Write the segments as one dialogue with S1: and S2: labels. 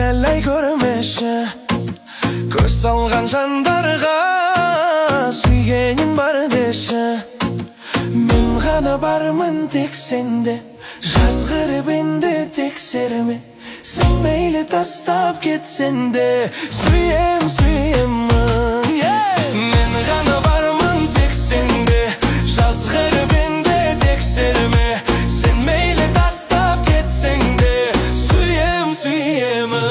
S1: Кинелей көрмеші көз салған жандарға, сүйгенім бар деші. Мен ғана бармын тек сенде, жазғырып енді тексерме. Сен мейлі тастап кетсен де, сүйем, сүйемін. Мен ғана бармын тек сенде, жазғырып енді тексерме. Сен мейлі тастап кетсең де, сүйем, сүйемін.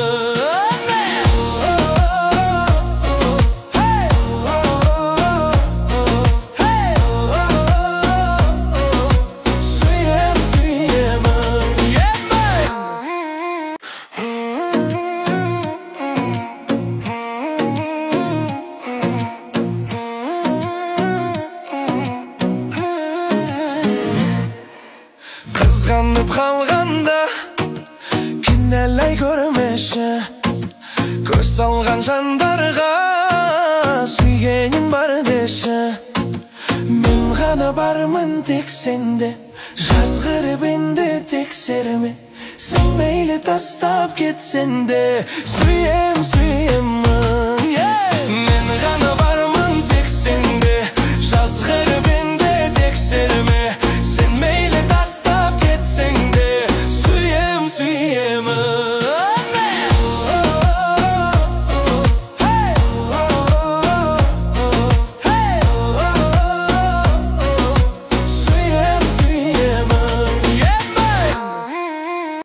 S1: Қызғанып қалғанда кинелей көрмеші көз салған жандарға, сүйгенім бар деші. Мен ғана бармын тек сенде, жазғырып енді тексерме. Сен мейлі тастап кетсен де, сүйем, сүйемін. Мен ғана бармын тек сенде, жазғырып енді тексерме. Сен мейлі тастап кетсең де, сүйем, сүйемін.